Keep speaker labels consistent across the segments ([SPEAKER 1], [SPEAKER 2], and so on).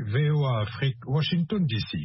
[SPEAKER 1] VOA Afrique, Washington DC.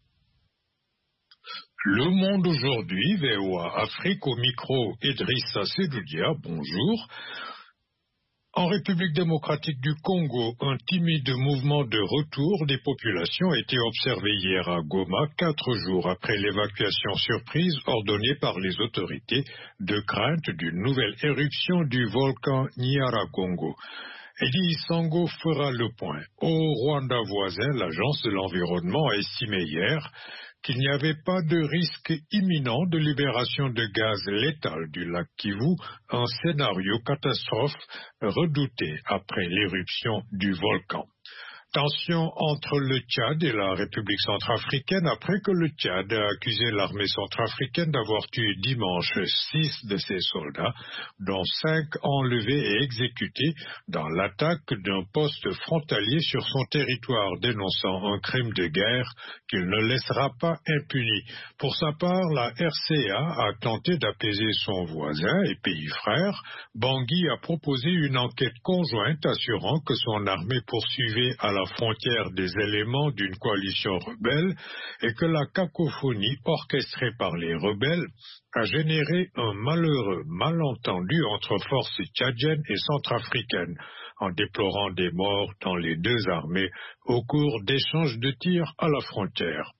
[SPEAKER 2] Le Monde aujourd'hui, VOA Afrique, au micro Idrissa Sedoudia, bonjour. En République démocratique du Congo, un timide mouvement de retour des populations a été observé hier à Goma, 4 jours après l'évacuation surprise ordonnée par les autorités de crainte d'une nouvelle éruption du volcan Nyiragongo. Eddie Sango fera le point. Au Rwanda voisin, l'Agence de l'environnement a estimé hier qu'il n'y avait pas de risque imminent de libération de gaz létal du lac Kivu, un scénario catastrophe redouté après l'éruption du volcan. Tension entre le Tchad et la République centrafricaine après que le Tchad a accusé l'armée centrafricaine d'avoir tué dimanche 6 de ses soldats, dont 5 enlevés et exécutés dans l'attaque d'un poste frontalier sur son territoire, dénonçant un crime de guerre qu'il ne laissera pas impuni. Pour sa part, la RCA a tenté d'apaiser son voisin et pays frère. Bangui a proposé une enquête conjointe assurant que son armée poursuivait à la frontière des éléments d'une coalition rebelle et que la cacophonie orchestrée par les rebelles a généré un malheureux malentendu entre forces tchadiennes et centrafricaines, en déplorant des morts dans les deux armées au cours d'échanges de tirs à la frontière.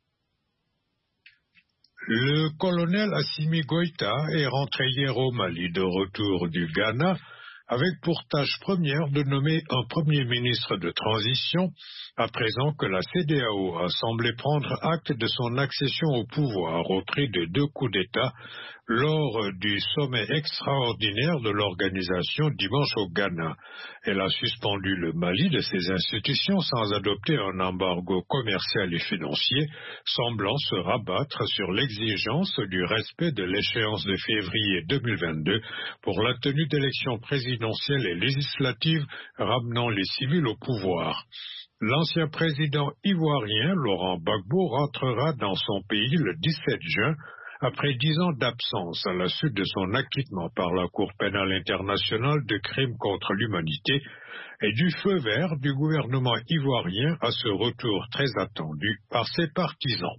[SPEAKER 2] Le colonel Assimi Goïta est rentré hier au Mali de retour du Ghana, avec pour tâche première de nommer un premier ministre de transition, à présent que la CEDEAO a semblé prendre acte de son accession au pouvoir au prix de 2 coups d'État lors du sommet extraordinaire de l'organisation dimanche au Ghana. Elle a suspendu le Mali de ses institutions sans adopter un embargo commercial et financier, semblant se rabattre sur l'exigence du respect de l'échéance de février 2022 pour la tenue d'élections présidentielles et législatives ramenant les civils au pouvoir. L'ancien président ivoirien Laurent Gbagbo rentrera dans son pays le 17 juin après 10 ans d'absence à la suite de son acquittement par la Cour pénale internationale de crimes contre l'humanité et du feu vert du gouvernement ivoirien à ce retour très attendu par ses partisans.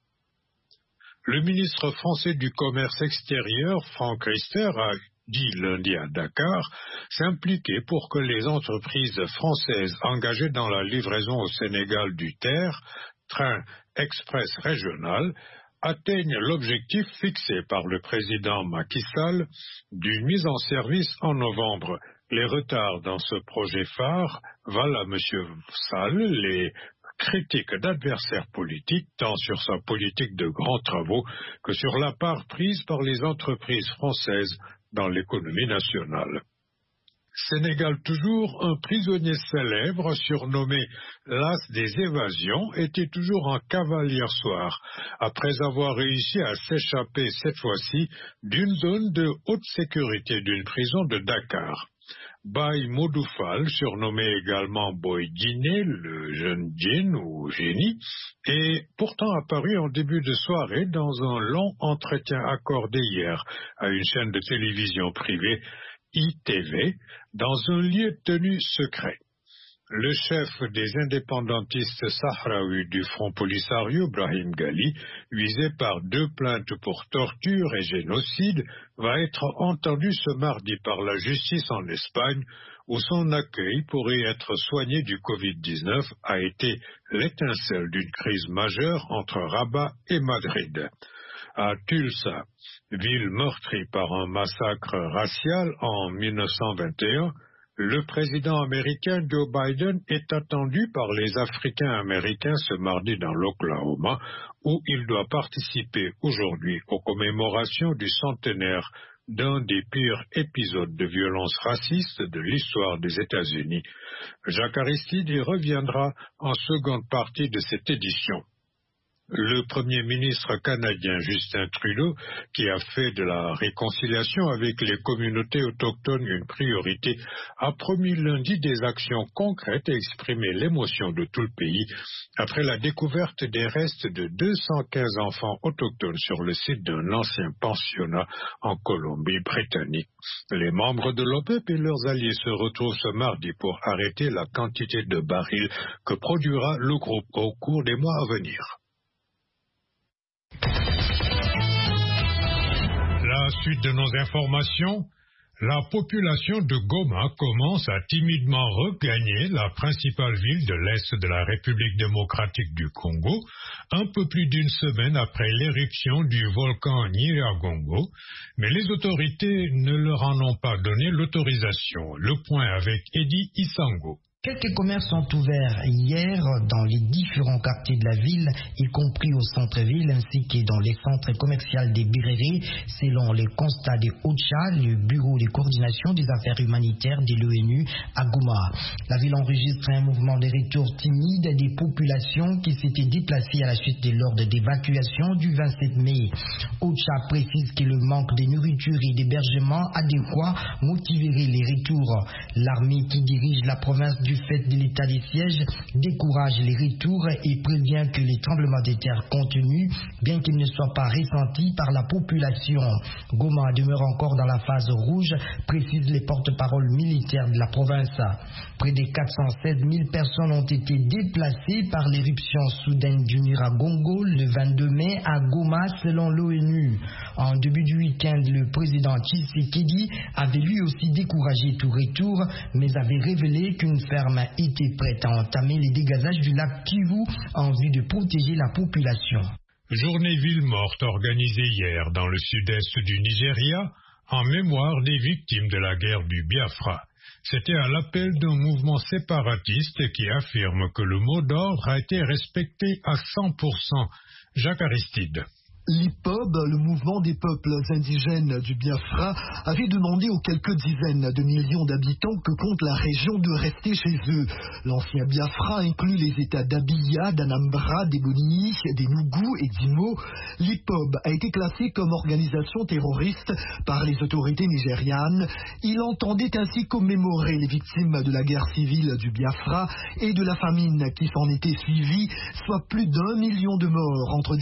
[SPEAKER 2] Le ministre français du Commerce extérieur, Franck Riester, a dit lundi à Dakar, s'impliquer pour que les entreprises françaises engagées dans la livraison au Sénégal du TER, train express régional, atteignent l'objectif fixé par le président Macky Sall d'une mise en service en novembre. Les retards dans ce projet phare valent à M. Sall les critiques d'adversaires politiques, tant sur sa politique de grands travaux que sur la part prise par les entreprises françaises dans l'économie nationale. Sénégal toujours, un prisonnier célèbre surnommé l'As des évasions était toujours en cavale hier soir, après avoir réussi à s'échapper cette fois-ci d'une zone de haute sécurité d'une prison de Dakar. Baye Modoufal, surnommé également Boy Djiné, le jeune djinn ou génie, est pourtant apparu en début de soirée dans un long entretien accordé hier à une chaîne de télévision privée, ITV, dans un lieu tenu secret. Le chef des indépendantistes sahraouis du Front Polisario, Brahim Ghali, visé par 2 plaintes pour torture et génocide, va être entendu ce mardi par la justice en Espagne, où son accueil pourrait être soigné du Covid-19 a été l'étincelle d'une crise majeure entre Rabat et Madrid. À Tulsa, ville meurtrie par un massacre racial en 1921, le président américain Joe Biden est attendu par les Africains-Américains ce mardi dans l'Oklahoma, où il doit participer aujourd'hui aux commémorations du centenaire d'un des pires épisodes de violence raciste de l'histoire des États-Unis. Jacques Aristide y reviendra en seconde partie de cette édition. Le Premier ministre canadien Justin Trudeau, qui a fait de la réconciliation avec les communautés autochtones une priorité, a promis lundi des actions concrètes et exprimé l'émotion de tout le pays après la découverte des restes de 215 enfants autochtones sur le site d'un ancien pensionnat en Colombie-Britannique. Les membres de l'OPEP et leurs alliés se retrouvent ce mardi pour arrêter la quantité de barils que produira le groupe au cours des mois à venir.
[SPEAKER 1] La suite de nos informations, la population de Goma commence à timidement regagner la principale ville de l'Est de la République démocratique du Congo, un peu plus d'une semaine après l'éruption du volcan Nyiragongo, mais les autorités ne leur en ont pas donné l'autorisation. Le point avec Eddie Isango.
[SPEAKER 3] Quelques commerces sont ouverts hier dans les différents quartiers de la ville, y compris au centre-ville ainsi que dans les centres commerciaux des Biréré, selon les constats de OCHA, le bureau de coordination des affaires humanitaires de l'ONU à Goma. La ville enregistre un mouvement de retour timide des populations qui s'étaient déplacées à la suite de l'ordre d'évacuation du 27 mai. OCHA précise que le manque de nourriture et d'hébergement adéquat motiverait les retours. L'armée qui dirige la province du fait de l'état des sièges décourage les retours et prévient que les tremblements de terre contenus, bien qu'ils ne soient pas ressentis par la population. Goma demeure encore dans la phase rouge, précisent les porte-paroles militaires de la province. Près de 416 000 personnes ont été déplacées par l'éruption soudaine du Nyiragongo le 22 mai à Goma selon l'ONU. En début du week-end, le président Tshisekedi avait lui aussi découragé tout retour, mais avait révélé qu'une ferme était prête à entamer les dégazages du lac Kivu en vue de protéger la population.
[SPEAKER 1] Journée ville morte organisée hier dans le sud-est du Nigeria en mémoire des victimes de la guerre du Biafra. C'était à l'appel d'un mouvement séparatiste qui affirme que le mot d'ordre a été respecté à 100%. Jacques Aristide.
[SPEAKER 4] L'IPOB, le mouvement des peuples indigènes du Biafra, avait demandé aux quelques dizaines de millions d'habitants que compte la région de rester chez eux. L'ancien Biafra inclut les États d'Abia, d'Anambra, d'Ebonyi, d'Enugu et d'Imo. L'IPOB a été classé comme organisation terroriste par les autorités nigérianes. Il entendait ainsi commémorer les victimes de la guerre civile du Biafra et de la famine qui s'en était suivie, soit plus d'1 million de morts entre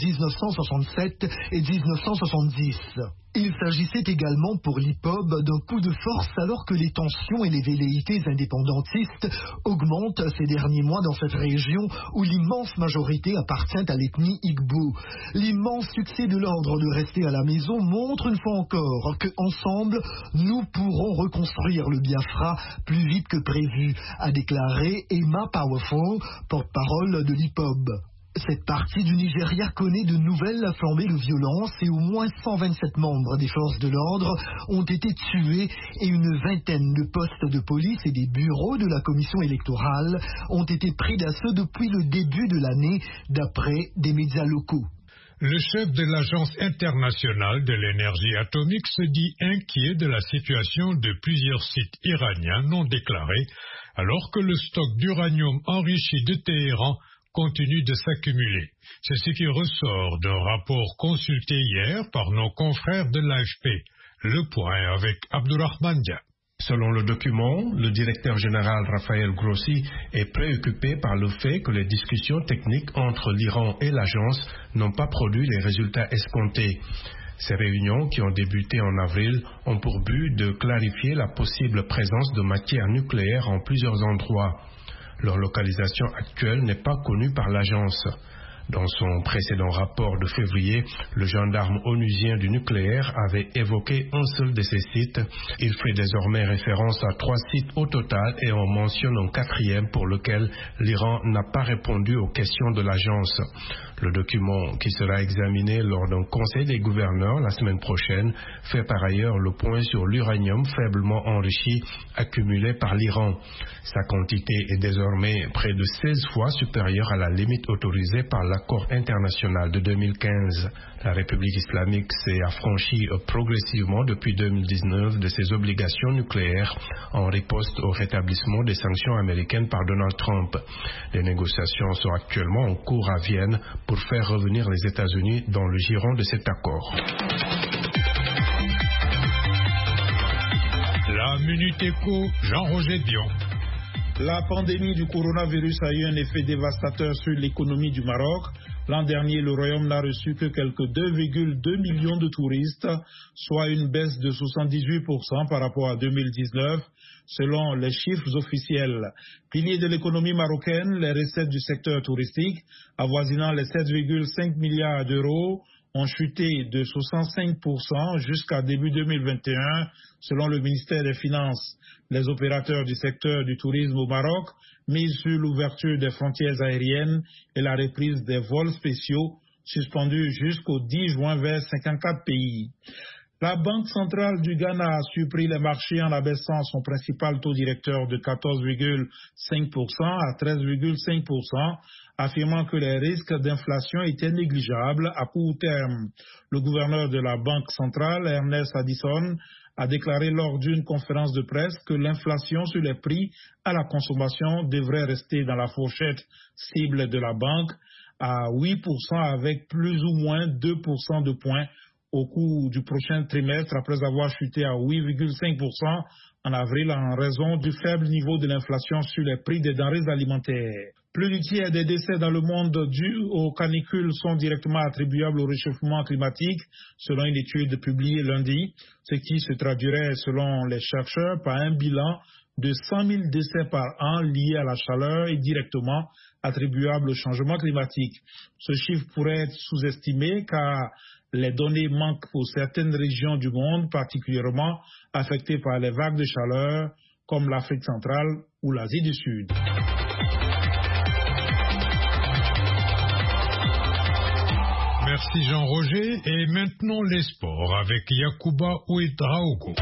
[SPEAKER 4] 1967 et 1970. Il s'agissait également pour l'IPOB d'un coup de force alors que les tensions et les velléités indépendantistes augmentent ces derniers mois dans cette région où l'immense majorité appartient à l'ethnie Igbo. L'immense succès de l'ordre de rester à la maison montre une fois encore que ensemble nous pourrons reconstruire le Biafra plus vite que prévu, a déclaré Emma Powerful, porte-parole de l'IPOB. Cette partie du Nigeria connaît de nouvelles flambées de violence et au moins 127 membres des forces de l'ordre ont été tués et une vingtaine de postes de police et des bureaux de la commission électorale ont été pris d'assaut depuis le début de l'année, d'après des médias locaux.
[SPEAKER 1] Le chef de l'Agence internationale de l'énergie atomique se dit inquiet de la situation de plusieurs sites iraniens non déclarés, alors que le stock d'uranium enrichi de Téhéran continue de s'accumuler. C'est ce qui ressort d'un rapport consulté hier par nos confrères de l'AFP. Le point avec Abdourahmane Dia.
[SPEAKER 5] Selon le document, le directeur général Raphaël Grossi est préoccupé par le fait que les discussions techniques entre l'Iran et l'agence n'ont pas produit les résultats escomptés. Ces réunions, qui ont débuté en avril, ont pour but de clarifier la possible présence de matières nucléaires en plusieurs endroits. Leur localisation actuelle n'est pas connue par l'agence. Dans son précédent rapport de février, le gendarme onusien du nucléaire avait évoqué un seul de ces sites. Il fait désormais référence à 3 sites au total et en mentionne un 4e pour lequel l'Iran n'a pas répondu aux questions de l'agence. Le document, qui sera examiné lors d'un conseil des gouverneurs la semaine prochaine, fait par ailleurs le point sur l'uranium faiblement enrichi accumulé par l'Iran. Sa quantité est désormais près de 16 fois supérieure à la limite autorisée par l'accord international de 2015. La République islamique s'est affranchie progressivement depuis 2019 de ses obligations nucléaires en riposte au rétablissement des sanctions américaines par Donald Trump. Les négociations sont actuellement en cours à Vienne pour faire revenir les États-Unis dans le giron de cet accord.
[SPEAKER 1] La Minute Éco, Jean-Roger Dion.
[SPEAKER 6] La pandémie du coronavirus a eu un effet dévastateur sur l'économie du Maroc. L'an dernier, le Royaume n'a reçu que quelques 2,2 millions de touristes, soit une baisse de 78% par rapport à 2019, selon les chiffres officiels. Pilier de l'économie marocaine, les recettes du secteur touristique, avoisinant les 7,5 milliards d'euros, ont chuté de 65% jusqu'à début 2021, selon le ministère des Finances. Les opérateurs du secteur du tourisme au Maroc misent sur l'ouverture des frontières aériennes et la reprise des vols spéciaux suspendus jusqu'au 10 juin vers 54 pays. La Banque centrale du Ghana a surpris les marchés en abaissant son principal taux directeur de 14,5% à 13,5%, affirmant que les risques d'inflation étaient négligeables à court terme. Le gouverneur de la Banque centrale, Ernest Addison, a déclaré lors d'une conférence de presse que l'inflation sur les prix à la consommation devrait rester dans la fourchette cible de la banque à 8% avec plus ou moins 2% de points au cours du prochain trimestre après avoir chuté à 8,5% en avril en raison du faible niveau de l'inflation sur les prix des denrées alimentaires. Plus du tiers des décès dans le monde dus aux canicules sont directement attribuables au réchauffement climatique, selon une étude publiée lundi, ce qui se traduirait, selon les chercheurs, par un bilan de 100 000 décès par an liés à la chaleur et directement attribuables au changement climatique. Ce chiffre pourrait être sous-estimé car les données manquent pour certaines régions du monde, particulièrement affectées par les vagues de chaleur, comme l'Afrique centrale ou l'Asie du Sud.
[SPEAKER 1] Merci Jean-Roger. Et maintenant les sports avec Yacouba Ouedraogo.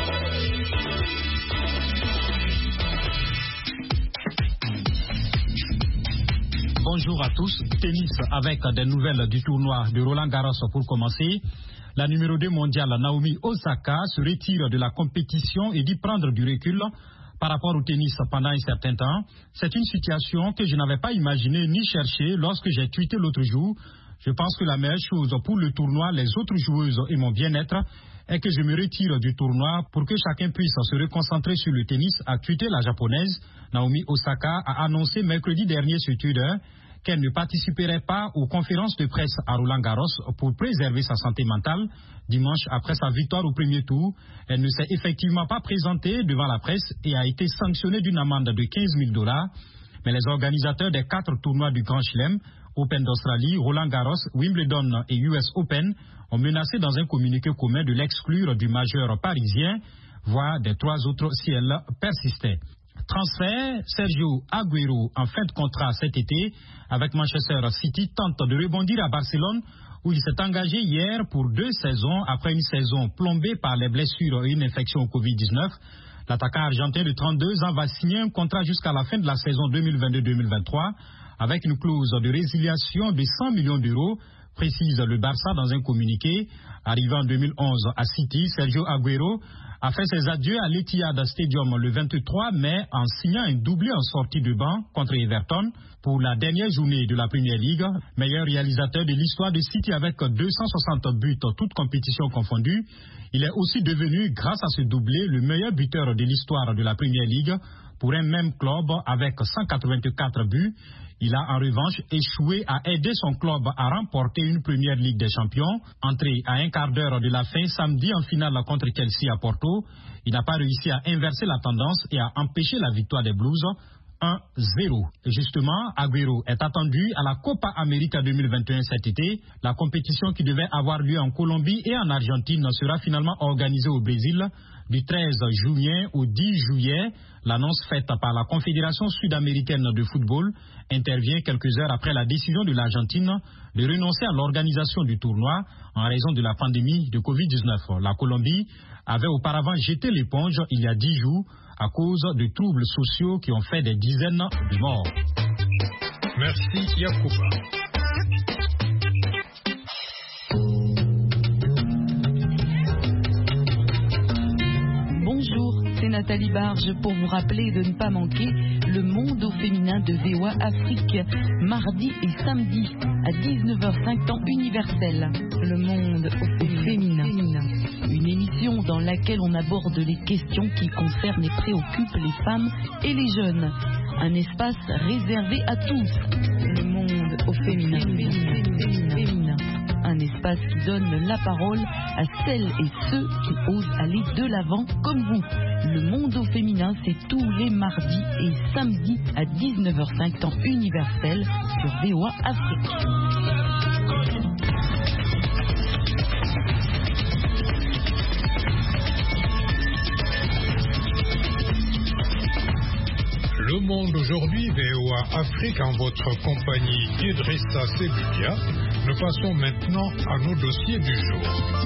[SPEAKER 7] Bonjour à tous. Tennis avec des nouvelles du tournoi de Roland Garros pour commencer. La numéro 2 mondiale Naomi Osaka se retire de la compétition et dit prendre du recul par rapport au tennis pendant un certain temps. C'est une situation que je n'avais pas imaginée ni cherchée lorsque j'ai tweeté l'autre jour. Je pense que la meilleure chose pour le tournoi, les autres joueuses et mon bien-être est que je me retire du tournoi pour que chacun puisse se reconcentrer sur le tennis, a tweeté la japonaise. Naomi Osaka a annoncé mercredi dernier sur Twitter qu'elle ne participerait pas aux conférences de presse à Roland-Garros pour préserver sa santé mentale. Dimanche, après sa victoire au premier tour, elle ne s'est effectivement pas présentée devant la presse et a été sanctionnée d'une amende de $15 000. Mais les organisateurs des 4 tournois du Grand Chelem, Open d'Australie, Roland-Garros, Wimbledon et US Open, ont menacé dans un communiqué commun de l'exclure du majeur parisien, voire des 3 autres si elle persistait. Transfert, Sergio Agüero en fin de contrat cet été avec Manchester City tente de rebondir à Barcelone où il s'est engagé hier pour 2 saisons après une saison plombée par les blessures et une infection au Covid-19. L'attaquant argentin de 32 ans va signer un contrat jusqu'à la fin de la saison 2022-2023 avec une clause de résiliation de 100 millions d'euros, précise le Barça dans un communiqué. Arrivé en 2011 à City, Sergio Agüero a fait ses adieux à l'Etihad Stadium le 23 mai en signant un doublé en sortie de banc contre Everton pour la dernière journée de la Premier League. Meilleur réalisateur de l'histoire de City avec 260 buts, toutes compétitions confondues. Il est aussi devenu, grâce à ce doublé, le meilleur buteur de l'histoire de la Premier League pour un même club avec 184 buts. Il a en revanche échoué à aider son club à remporter une première Ligue des Champions. Entré à un quart d'heure de la fin samedi en finale contre Chelsea à Porto, il n'a pas réussi à inverser la tendance et à empêcher la victoire des Blues 1-0. Justement, Agüero est attendu à la Copa América 2021 cet été. La compétition qui devait avoir lieu en Colombie et en Argentine sera finalement organisée au Brésil du 13 juillet au 10 juillet. L'annonce faite par la Confédération sud-américaine de football intervient quelques heures après la décision de l'Argentine de renoncer à l'organisation du tournoi en raison de la pandémie de Covid-19. La Colombie avait auparavant jeté l'éponge il y a 10 jours à cause de troubles sociaux qui ont fait des dizaines de morts.
[SPEAKER 1] Merci Yacouba.
[SPEAKER 8] Bonjour, c'est Nathalie Barge pour vous rappeler de ne pas manquer le monde au féminin de VOA Afrique, mardi et samedi à 19h05 temps universel. Le monde au féminin. Une émission dans laquelle on aborde les questions qui concernent et préoccupent les femmes et les jeunes. Un espace réservé à tous. Le monde au féminin. Un espace qui donne la parole à celles et ceux qui osent aller de l'avant comme vous. Le monde au féminin, c'est tous les mardis et samedis à 19h05 temps universel sur VOA Afrique.
[SPEAKER 1] Le monde aujourd'hui, VOA Afrique, en votre compagnie Idrissa Sebudia. Nous passons maintenant à nos dossiers du jour.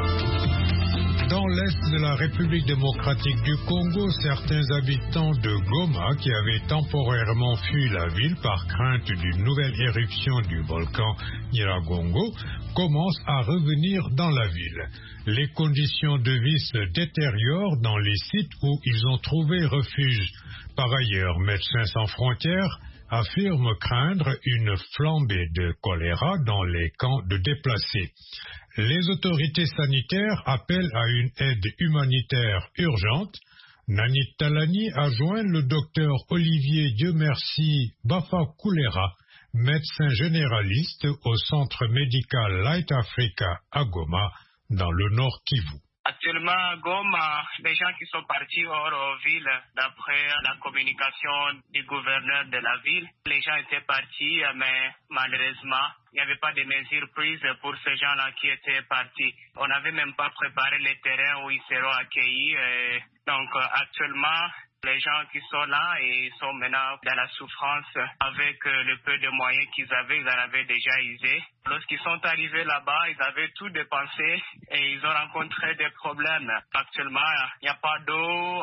[SPEAKER 1] Dans l'est de la République démocratique du Congo, certains habitants de Goma qui avaient temporairement fui la ville par crainte d'une nouvelle éruption du volcan Nyiragongo commencent à revenir dans la ville. Les conditions de vie se détériorent dans les sites où ils ont trouvé refuge. Par ailleurs, Médecins sans frontières affirme craindre une flambée de choléra dans les camps de déplacés. Les autorités sanitaires appellent à une aide humanitaire urgente. Nanit Talani a joint le docteur Olivier Diemersi Bafakulera, médecin généraliste au centre médical Light Africa à Goma, dans le Nord Kivu.
[SPEAKER 9] Actuellement, à Goma, les gens qui sont partis hors ville, d'après la communication du gouverneur de la ville, les gens étaient partis, mais malheureusement, il n'y avait pas de mesures prises pour ces gens-là qui étaient partis. On n'avait même pas préparé les terrains où ils seront accueillis. Donc, actuellement, les gens qui sont là et sont maintenant dans la souffrance avec le peu de moyens qu'ils avaient, ils en avaient déjà usé. Lorsqu'ils sont arrivés là-bas, ils avaient tout dépensé et ils ont rencontré des problèmes. Actuellement, il n'y a pas d'eau,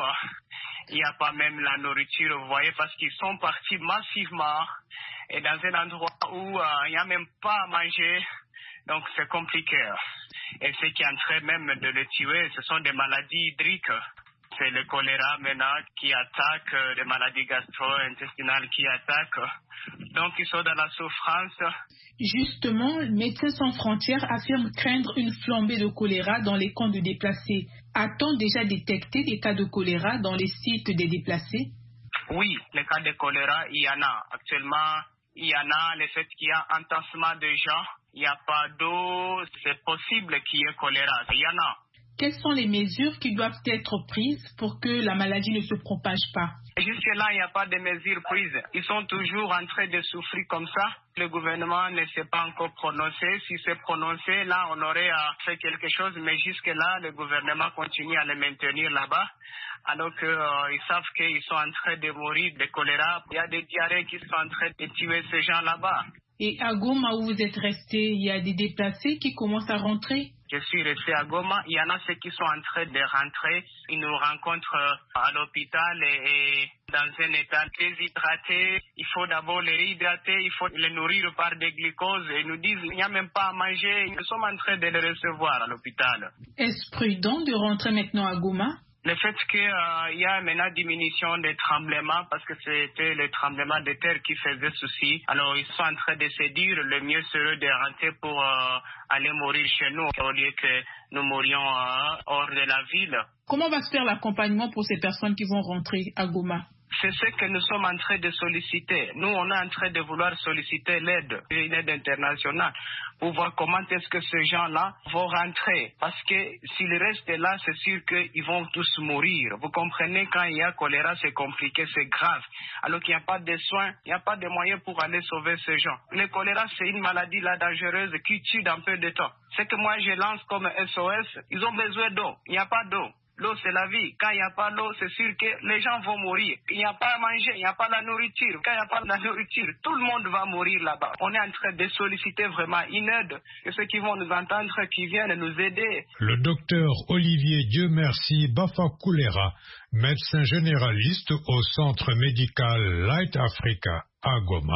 [SPEAKER 9] il n'y a pas même la nourriture, vous voyez, parce qu'ils sont partis massivement et dans un endroit où il n'y a même pas à manger. Donc c'est compliqué. Et ce qui est en train même de les tuer, ce sont des maladies hydriques. C'est le choléra maintenant qui attaque, les maladies gastro-intestinales qui attaquent. Donc ils sont dans la souffrance.
[SPEAKER 10] Justement, Médecins sans frontières affirme craindre une flambée de choléra dans les camps de déplacés. A-t-on déjà détecté des cas de choléra dans les sites des déplacés?
[SPEAKER 9] Oui, les cas de choléra, il y en a. Actuellement, il y en a. Le fait qu'il y a un tassement de gens, il n'y a pas d'eau, c'est possible qu'il y ait choléra. Il y en a.
[SPEAKER 10] Quelles sont les mesures qui doivent être prises pour que la maladie ne se propage pas?
[SPEAKER 9] Jusque-là, il n'y a pas de mesures prises. Ils sont toujours en train de souffrir comme ça. Le gouvernement ne s'est pas encore prononcé. S'il s'est prononcé, là, on aurait fait quelque chose. Mais jusque-là, le gouvernement continue à les maintenir là-bas. Alors qu'ils savent qu'ils sont en train de mourir de choléra. Il y a des diarrhées qui sont en train de tuer ces gens là-bas.
[SPEAKER 10] Et à Goma, où vous êtes resté, il y a des déplacés qui commencent à rentrer?
[SPEAKER 9] Je suis resté à Goma. Il y en a ceux qui sont en train de rentrer. Ils nous rencontrent à l'hôpital et dans un état déshydraté. Il faut d'abord les réhydrater, il faut les nourrir par des glucoses. Et ils nous disent qu'il n'y a même pas à manger. Nous sommes en train de les recevoir à l'hôpital.
[SPEAKER 10] Est-ce prudent de rentrer maintenant à Goma?
[SPEAKER 9] Le fait qu'il y a maintenant diminution des tremblements parce que c'était le tremblement de terre qui faisait souci. Alors ils sont en train de se dire le mieux serait de rentrer pour aller mourir chez nous au lieu que nous mourions hors de la ville.
[SPEAKER 10] Comment va se faire l'accompagnement pour ces personnes qui vont rentrer à Goma?
[SPEAKER 9] C'est ce que nous sommes en train de solliciter. Nous, on est en train de vouloir solliciter l'aide, une aide internationale, pour voir comment est-ce que ces gens-là vont rentrer. Parce que s'ils restent là, c'est sûr qu'ils vont tous mourir. Vous comprenez, quand il y a choléra, c'est compliqué, c'est grave. Alors qu'il n'y a pas de soins, il n'y a pas de moyens pour aller sauver ces gens. Le choléra, c'est une maladie là dangereuse qui tue dans peu de temps. Ce que moi, je lance comme SOS, ils ont besoin d'eau. Il n'y a pas d'eau. L'eau, c'est la vie. Quand il n'y a pas d'eau, c'est sûr que les gens vont mourir. Il n'y a pas à manger, il n'y a pas la nourriture. Quand il n'y a pas la nourriture, tout le monde va mourir là-bas. On est en train de solliciter vraiment une aide. Et ceux qui vont nous entendre, qui viennent nous aider.
[SPEAKER 1] Le docteur Olivier Diemersi Bafakulera, médecin généraliste au centre médical Light Africa à Goma,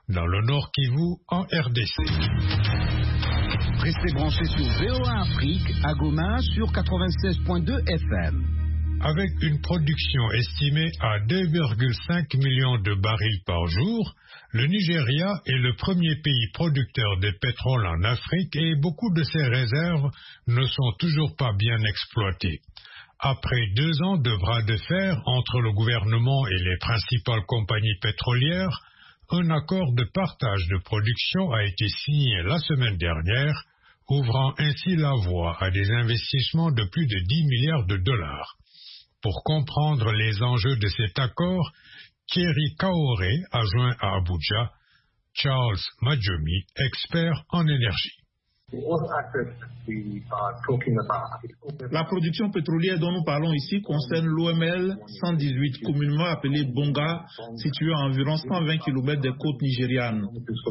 [SPEAKER 1] dans le Nord Kivu, en RDC.
[SPEAKER 11] Restez branchés sur VOA Afrique à Goma sur 96.2 FM.
[SPEAKER 1] Avec une production estimée à 2,5 millions de barils par jour, le Nigeria est le premier pays producteur de pétrole en Afrique et beaucoup de ses réserves ne sont toujours pas bien exploitées. Après 2 ans de bras de fer entre le gouvernement et les principales compagnies pétrolières, un accord de partage de production a été signé la semaine dernière, ouvrant ainsi la voie à des investissements de plus de 10 milliards de dollars. Pour comprendre les enjeux de cet accord, Thierry Kaoré a joint à Abuja Charles Majomi, expert en énergie.
[SPEAKER 6] La production pétrolière dont nous parlons ici concerne l'OML 118, communément appelée Bonga, située à environ 120 km des côtes nigérianes.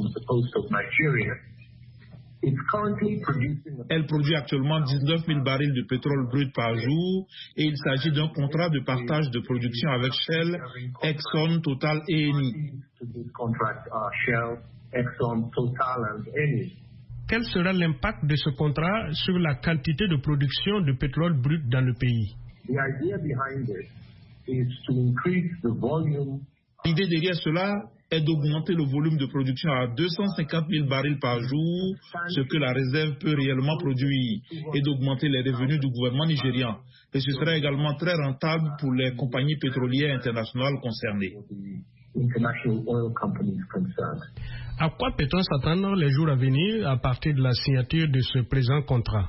[SPEAKER 6] Elle produit actuellement 19 000 barils de pétrole brut par jour et il s'agit d'un contrat de partage de production avec Shell, Exxon, Total et Eni.
[SPEAKER 5] Quel sera l'impact de ce contrat sur la quantité de production de pétrole brut dans le pays?
[SPEAKER 6] L'idée derrière cela est d'augmenter le volume de production à 250 000 barils par jour, ce que la réserve peut réellement produire, et d'augmenter les revenus du gouvernement nigérian. Et ce sera également très rentable pour les compagnies pétrolières internationales concernées.
[SPEAKER 5] À quoi peut-on s'attendre les jours à venir à partir de la signature de ce présent contrat?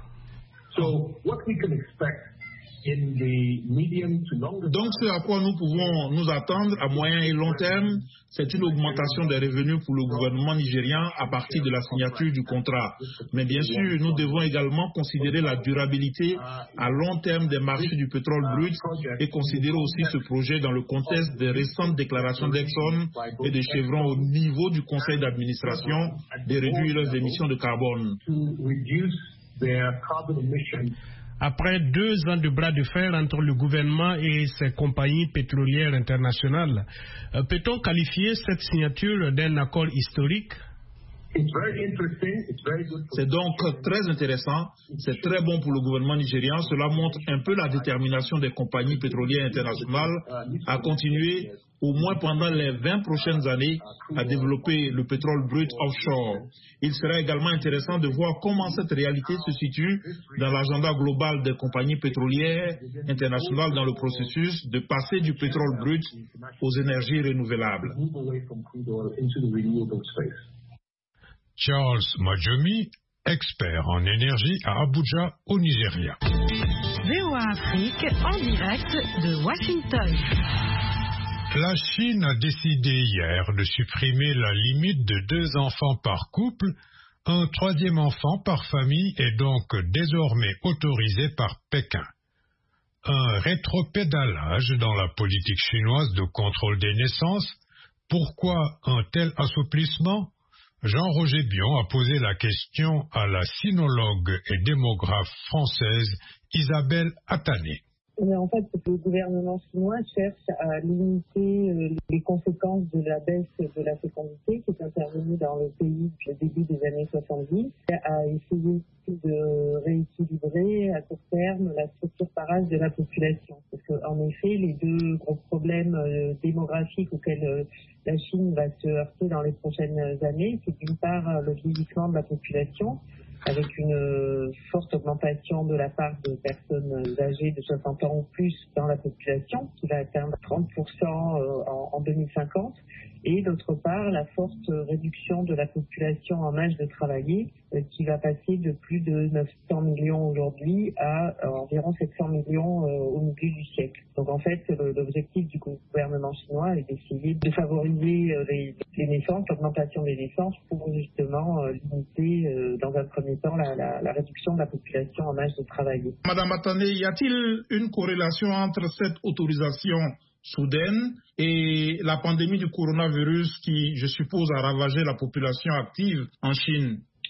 [SPEAKER 6] Donc, ce à quoi nous pouvons nous attendre à moyen et long terme, c'est une augmentation des revenus pour le gouvernement nigérian à partir de la signature du contrat. Mais bien sûr, nous devons également considérer la durabilité à long terme des marchés du pétrole brut et considérer aussi ce projet dans le contexte des récentes déclarations d'Exxon et de Chevron au niveau du conseil d'administration de réduire leurs émissions de carbone.
[SPEAKER 5] Après 2 ans de bras de fer entre le gouvernement et ses compagnies pétrolières internationales, peut-on qualifier cette signature d'un accord historique?
[SPEAKER 6] C'est donc très intéressant, c'est très bon pour le gouvernement nigérian. Cela montre un peu la détermination des compagnies pétrolières internationales à continuer, au moins pendant les 20 prochaines années, à développer le pétrole brut offshore. Il sera également intéressant de voir comment cette réalité se situe dans l'agenda global des compagnies pétrolières internationales dans le processus de passer du pétrole brut aux énergies renouvelables.
[SPEAKER 1] Charles Majomi, expert en énergie à Abuja, au Nigeria.
[SPEAKER 12] VOA Afrique, en direct de Washington.
[SPEAKER 1] La Chine a décidé hier de supprimer la limite de 2 enfants par couple. Un 3e enfant par famille est donc désormais autorisé par Pékin. Un rétropédalage dans la politique chinoise de contrôle des naissances. Pourquoi un tel assouplissement? Jean-Roger Bion a posé la question à la sinologue et démographe française Isabelle Attané.
[SPEAKER 13] En fait, le gouvernement chinois cherche à limiter les conséquences de la baisse de la fécondité qui est intervenue dans le pays au début des années 70, à essayer de rééquilibrer à court terme la structure par âge de la population. Parce qu'en effet, les 2 gros problèmes démographiques auxquels la Chine va se heurter dans les prochaines années, c'est d'une part le vieillissement de la population, avec une forte augmentation de la part de personnes âgées de 60 ans ou plus dans la population, qui va atteindre 30% en 2050, et d'autre part la forte réduction de la population en âge de travailler, qui va passer de plus de 900 millions aujourd'hui à environ 700 millions au milieu du siècle. Donc en fait, l'objectif du gouvernement chinois est d'essayer de favoriser les naissances, l'augmentation des naissances, pour justement limiter dans un premier temps la réduction de la population en âge de travailler.
[SPEAKER 6] Madame Attané, y a-t-il une corrélation entre cette autorisation soudaine et la pandémie du coronavirus qui, je suppose, a ravagé la population active en Chine?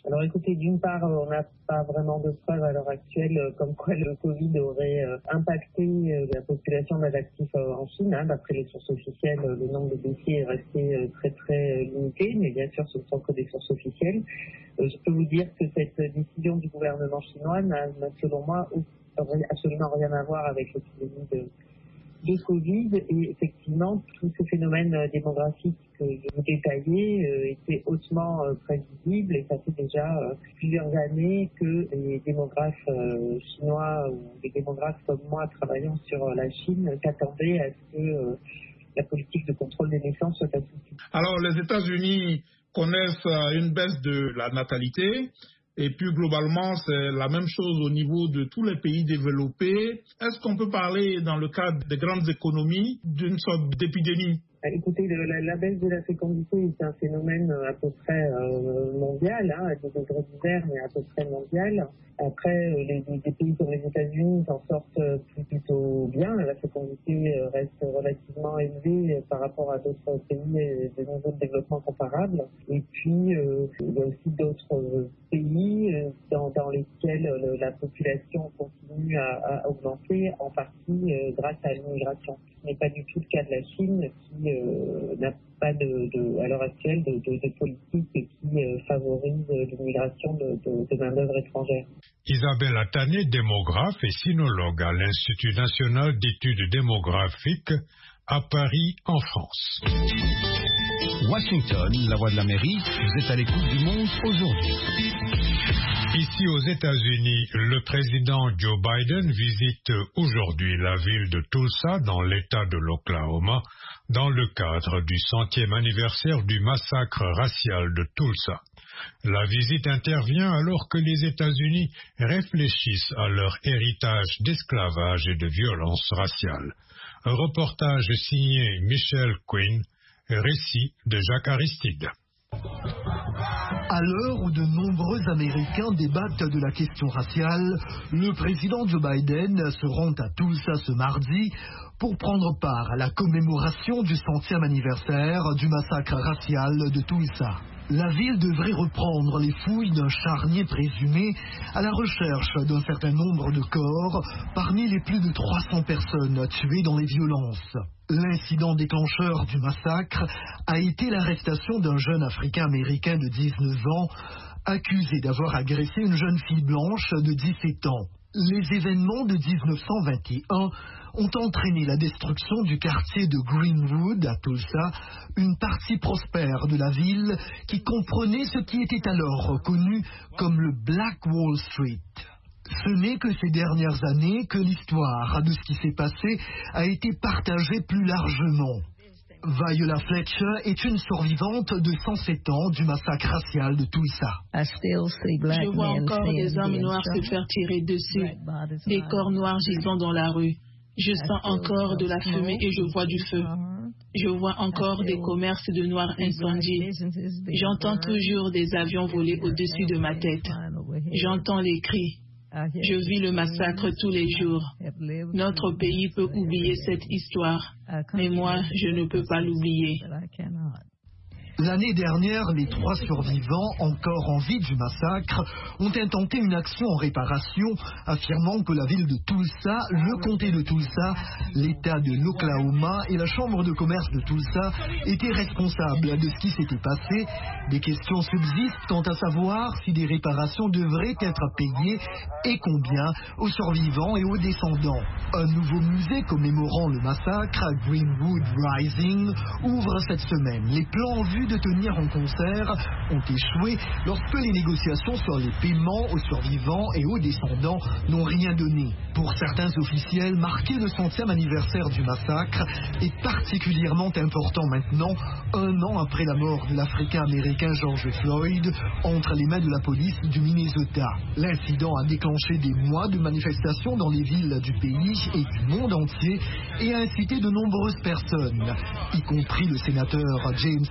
[SPEAKER 13] Alors écoutez, d'une part, on n'a pas vraiment de preuves à l'heure actuelle comme quoi le Covid aurait impacté la population d'adaptifs en Chine. D'après les sources officielles, le nombre de dossiers est resté très très limité, mais bien sûr ce ne sont que des sources officielles. Je peux vous dire que cette décision du gouvernement chinois n'a selon moi absolument rien à voir avec l'épidémie de Covid, et effectivement tous ces phénomènes démographiques que je vous détaillais étaient hautement prévisibles, et ça fait déjà plusieurs années que les démographes chinois ou des démographes comme moi travaillant sur la Chine s'attendaient à ce que la politique de contrôle des naissances soit assouplie.
[SPEAKER 6] Alors les États-Unis connaissent une baisse de la natalité. Et puis globalement, c'est la même chose au niveau de tous les pays développés. Est-ce qu'on peut parler, dans le cadre des grandes économies, d'une sorte d'épidémie?
[SPEAKER 13] Écoutez, la baisse de la fécondité est un phénomène à peu près mondial, à des degrés divers, mais à peu près mondial. Après, des pays comme les États-Unis s'en sortent plutôt bien. La fécondité reste relativement élevée par rapport à d'autres pays de niveau de développement comparable. Et puis, il y a aussi d'autres pays dans lesquels la population continue à augmenter, en partie grâce à l'immigration. Ce n'est pas du tout le cas de la Chine, qui n'a pas à l'heure actuelle de politique qui favorise l'immigration de main-d'œuvre étrangère.
[SPEAKER 1] Isabelle Attané, démographe et sinologue à l'Institut national d'études démographiques à Paris, en France.
[SPEAKER 11] Washington, la voix de l'Amérique, vous êtes à l'écoute du monde aujourd'hui.
[SPEAKER 1] Ici aux États-Unis, le président Joe Biden visite aujourd'hui la ville de Tulsa dans l'État de l'Oklahoma dans le cadre du 100e anniversaire du massacre racial de Tulsa. La visite intervient alors que les États-Unis réfléchissent à leur héritage d'esclavage et de violence raciale. Un reportage signé Michel Quinn, récit de Jacques Aristide.
[SPEAKER 4] À l'heure où de nombreux Américains débattent de la question raciale, le président Joe Biden se rend à Tulsa ce mardi pour prendre part à la commémoration du 100e anniversaire du massacre racial de Tulsa. La ville devrait reprendre les fouilles d'un charnier présumé à la recherche d'un certain nombre de corps parmi les plus de 300 personnes tuées dans les violences. L'incident déclencheur du massacre a été l'arrestation d'un jeune Africain-Américain de 19 ans accusé d'avoir agressé une jeune fille blanche de 17 ans. Les événements de 1921 ont entraîné la destruction du quartier de Greenwood à Tulsa, une partie prospère de la ville qui comprenait ce qui était alors reconnu comme le Black Wall Street. Ce n'est que ces dernières années que l'histoire de ce qui s'est passé a été partagée plus largement. Viola Fletcher est une survivante de 107 ans du massacre racial de Tulsa.
[SPEAKER 10] Je vois encore des hommes noirs se faire tirer dessus, des corps noirs gisant dans la rue. Je sens encore de la fumée et je vois du feu. Je vois encore des commerces de noirs incendiés. J'entends toujours des avions voler au-dessus de ma tête. J'entends les cris. Je vis le massacre tous les jours. Notre pays peut oublier cette histoire, mais moi, je ne peux pas l'oublier.
[SPEAKER 4] L'année dernière, les 3 survivants, encore en vie du massacre, ont intenté une action en réparation, affirmant que la ville de Tulsa, le comté de Tulsa, l'État de l'Oklahoma et la Chambre de commerce de Tulsa étaient responsables de ce qui s'était passé. Des questions subsistent quant à savoir si des réparations devraient être payées et combien aux survivants et aux descendants. Un nouveau musée commémorant le massacre, Greenwood Rising, ouvre cette semaine. Les plans en vue de tenir en concert ont échoué lorsque les négociations sur les paiements aux survivants et aux descendants n'ont rien donné. Pour certains officiels, marquer le 100e anniversaire du massacre est particulièrement important maintenant, 1 an après la mort de l'Africain-Américain George Floyd entre les mains de la police du Minnesota. L'incident a déclenché des mois de manifestations dans les villes du pays et du monde entier et a incité de nombreuses personnes, y compris le sénateur James Lankford,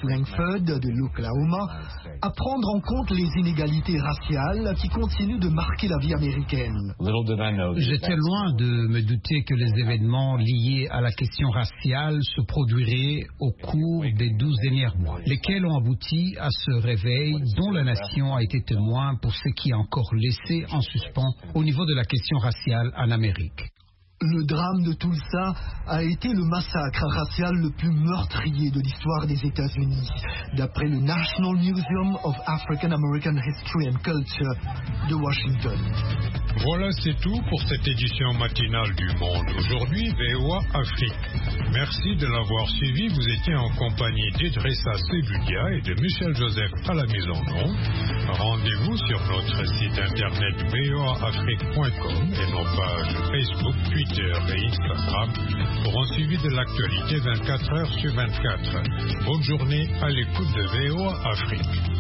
[SPEAKER 4] Hood de l'Oklahoma, à prendre en compte les inégalités raciales qui continuent de marquer la vie américaine.
[SPEAKER 14] J'étais loin de me douter que les événements liés à la question raciale se produiraient au cours des 12 derniers mois, lesquels ont abouti à ce réveil dont la nation a été témoin pour ce qui est encore laissé en suspens au niveau de la question raciale en Amérique.
[SPEAKER 4] Le drame de Tulsa a été le massacre racial le plus meurtrier de l'histoire des États-Unis, d'après le National Museum of African American History and Culture de Washington.
[SPEAKER 1] Voilà, c'est tout pour cette édition matinale du Monde. Aujourd'hui, VOA Afrique. Merci de l'avoir suivi. Vous étiez en compagnie d'Idrissa Sebudia et de Michel Joseph à la mise en onde. Rendez-vous sur notre site internet voaafrique.com et nos pages Facebook, Twitter et Instagram pour un suivi de l'actualité 24 heures sur 24. Bonne journée à l'écoute de VOA Afrique.